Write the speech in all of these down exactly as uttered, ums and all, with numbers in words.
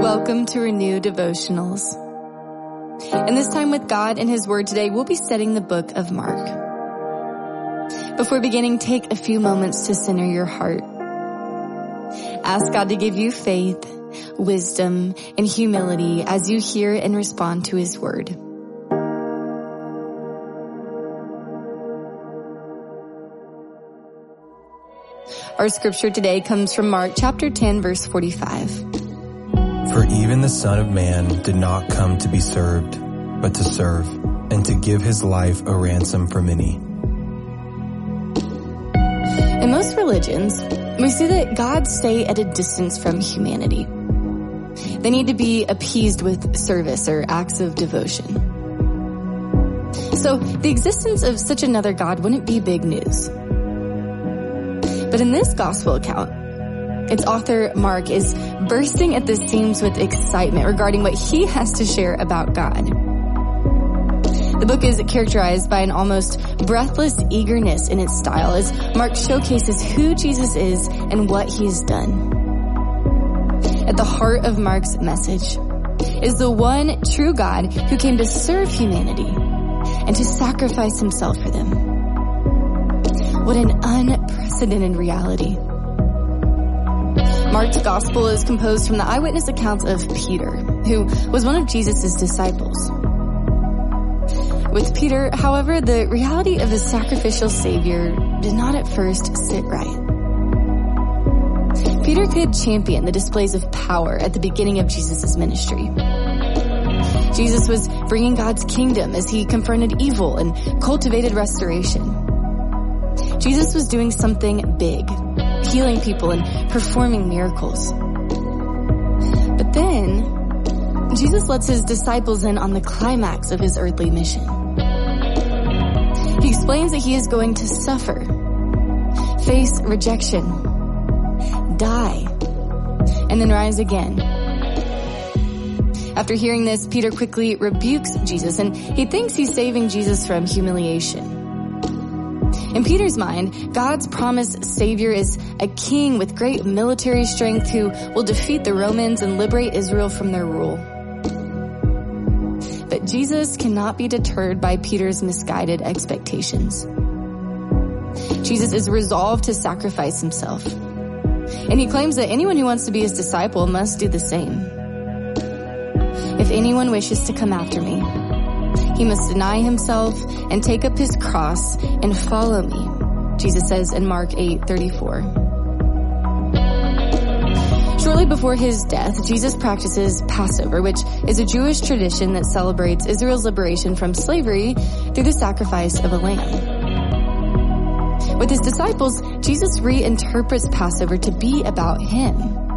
Welcome to Renew Devotionals. In this time with God and His Word today, we'll be studying the book of Mark. Before beginning, take a few moments to center your heart. Ask God to give you faith, wisdom, and humility as you hear and respond to His Word. Our scripture today comes from Mark chapter ten, verse forty-five. For even the Son of Man did not come to be served, but to serve, and to give his life a ransom for many. In most religions, we see that gods stay at a distance from humanity. They need to be appeased with service or acts of devotion. So the existence of such another god wouldn't be big news. But in this gospel account, its author, Mark, is bursting at the seams with excitement regarding what he has to share about God. The book is characterized by an almost breathless eagerness in its style as Mark showcases who Jesus is and what he has done. At the heart of Mark's message is the one true God who came to serve humanity and to sacrifice himself for them. What an unprecedented reality. Mark's gospel is composed from the eyewitness accounts of Peter, who was one of Jesus' disciples. With Peter, however, the reality of the sacrificial Savior did not at first sit right. Peter could champion the displays of power at the beginning of Jesus' ministry. Jesus was bringing God's kingdom as he confronted evil and cultivated restoration. Jesus was doing something big, healing people and performing miracles. But then, Jesus lets his disciples in on the climax of his earthly mission. He explains that he is going to suffer, face rejection, die, and then rise again. After hearing this, Peter quickly rebukes Jesus, and he thinks he's saving Jesus from humiliation. In Peter's mind, God's promised Savior is a king with great military strength who will defeat the Romans and liberate Israel from their rule. But Jesus cannot be deterred by Peter's misguided expectations. Jesus is resolved to sacrifice himself, and he claims that anyone who wants to be his disciple must do the same. If anyone wishes to come after me, he must deny himself and take up his cross and follow me, Jesus says in Mark eight thirty-four. Shortly before his death, Jesus practices Passover, which is a Jewish tradition that celebrates Israel's liberation from slavery through the sacrifice of a lamb. With his disciples, Jesus reinterprets Passover to be about him.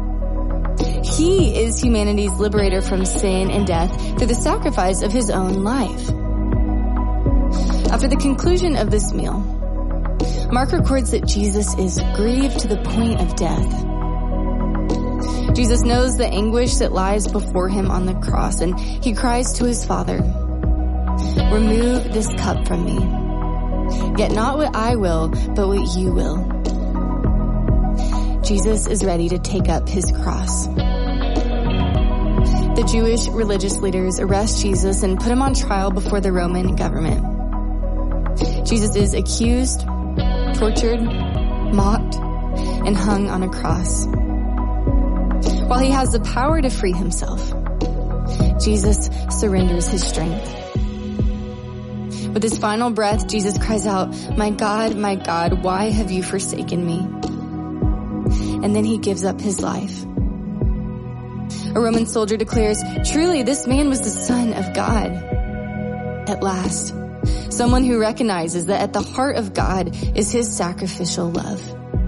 He is humanity's liberator from sin and death through the sacrifice of his own life. After the conclusion of this meal, Mark records that Jesus is grieved to the point of death. Jesus knows the anguish that lies before him on the cross, and he cries to his Father, "Remove this cup from me. Yet not what I will, but what you will." Jesus is ready to take up his cross. The Jewish religious leaders arrest Jesus and put him on trial before the Roman government. Jesus is accused, tortured, mocked, and hung on a cross. While he has the power to free himself, Jesus surrenders his strength. With his final breath, Jesus cries out, "My God, my God, why have you forsaken me?" And then he gives up his life. A Roman soldier declares, "Truly, this man was the Son of God." At last, someone who recognizes that at the heart of God is his sacrificial love.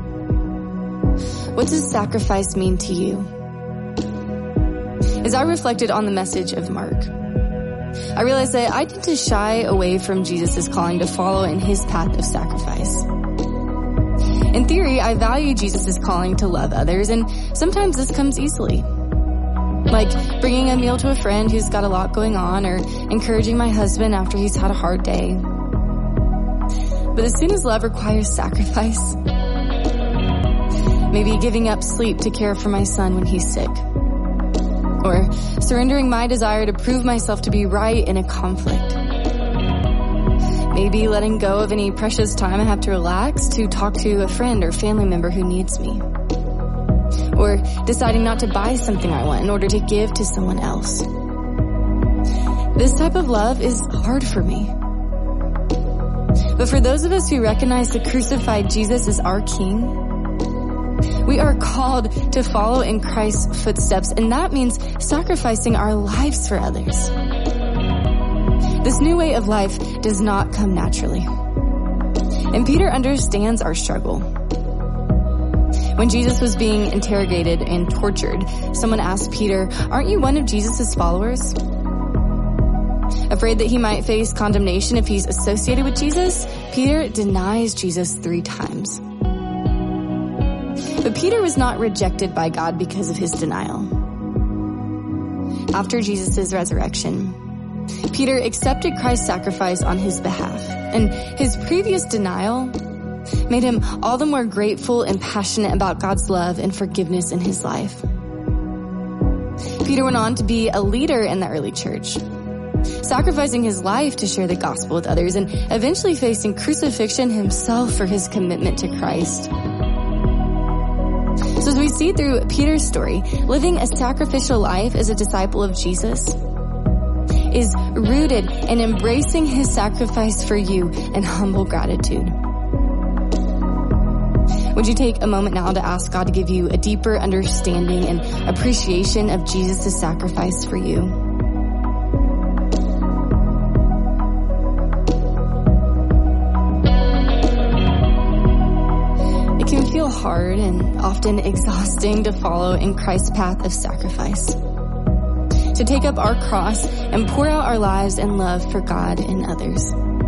What does sacrifice mean to you? As I reflected on the message of Mark, I realized that I tend to shy away from Jesus' calling to follow in his path of sacrifice. In theory, I value Jesus' calling to love others, and sometimes this comes easily. Like bringing a meal to a friend who's got a lot going on, or encouraging my husband after he's had a hard day. But as soon as love requires sacrifice, maybe giving up sleep to care for my son when he's sick, or surrendering my desire to prove myself to be right in a conflict. Maybe letting go of any precious time I have to relax to talk to a friend or family member who needs me. Or deciding not to buy something I want in order to give to someone else. This type of love is hard for me. But for those of us who recognize the crucified Jesus as our King, we are called to follow in Christ's footsteps, and that means sacrificing our lives for others. This new way of life does not come naturally. And Peter understands our struggle. When Jesus was being interrogated and tortured, someone asked Peter, "Aren't you one of Jesus' followers?" Afraid that he might face condemnation if he's associated with Jesus, Peter denies Jesus three times. But Peter was not rejected by God because of his denial. After Jesus' resurrection, Peter accepted Christ's sacrifice on his behalf, and his previous denial made him all the more grateful and passionate about God's love and forgiveness in his life. Peter went on to be a leader in the early church, sacrificing his life to share the gospel with others and eventually facing crucifixion himself for his commitment to Christ. So as we see through Peter's story, living a sacrificial life as a disciple of Jesus is rooted in embracing his sacrifice for you in humble gratitude. Would you take a moment now to ask God to give you a deeper understanding and appreciation of Jesus' sacrifice for you? It can feel hard and often exhausting to follow in Christ's path of sacrifice, to take up our cross and pour out our lives in love for God and others.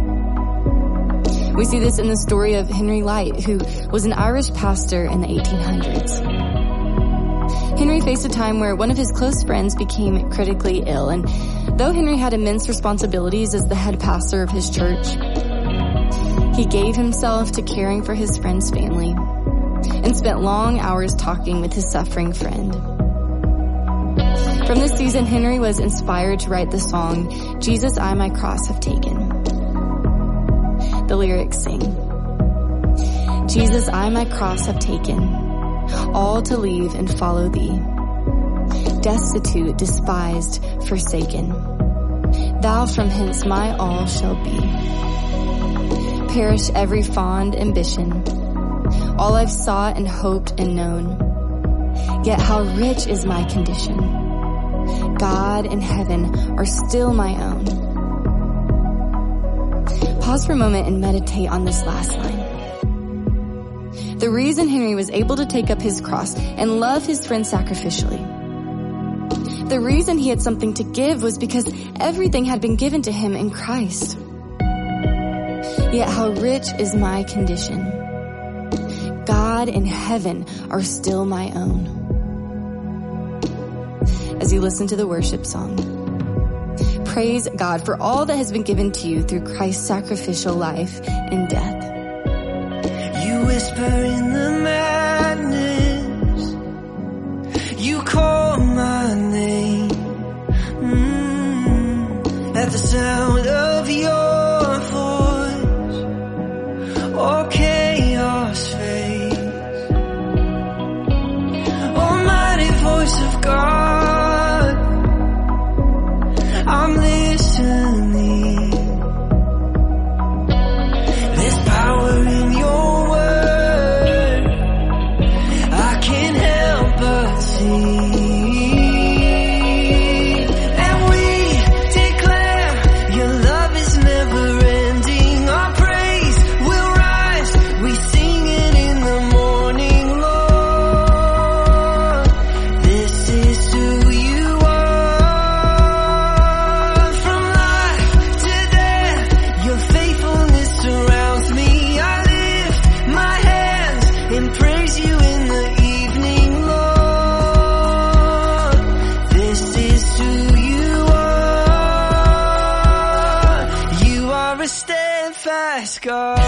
We see this in the story of Henry Light, who was an Irish pastor in the eighteen hundreds. Henry faced a time where one of his close friends became critically ill, and though Henry had immense responsibilities as the head pastor of his church, he gave himself to caring for his friend's family and spent long hours talking with his suffering friend. From this season, Henry was inspired to write the song, "Jesus, I my cross have taken." The lyrics sing, "Jesus, I my cross have taken, all to leave and follow thee. Destitute, despised, forsaken, thou from hence my all shall be. Perish every fond ambition, all I've sought and hoped and known. Yet how rich is my condition, God and heaven are still my own." Pause for a moment and meditate on this last line. The reason Henry was able to take up his cross and love his friend sacrificially, the reason he had something to give was because everything had been given to him in Christ. Yet how rich is my condition. God and heaven are still my own. As you listen to the worship song, praise God for all that has been given to you through Christ's sacrificial life and death. You whisper in the madness, you call my name, mm, at the sound of your voice, all chaos fades. Almighty voice of God, I'm listening. There's power in your word, I can't help but see. And we declare your love is never ending. Our praise will rise, we sing it in the morning, Lord. This is who you are. Steadfast God.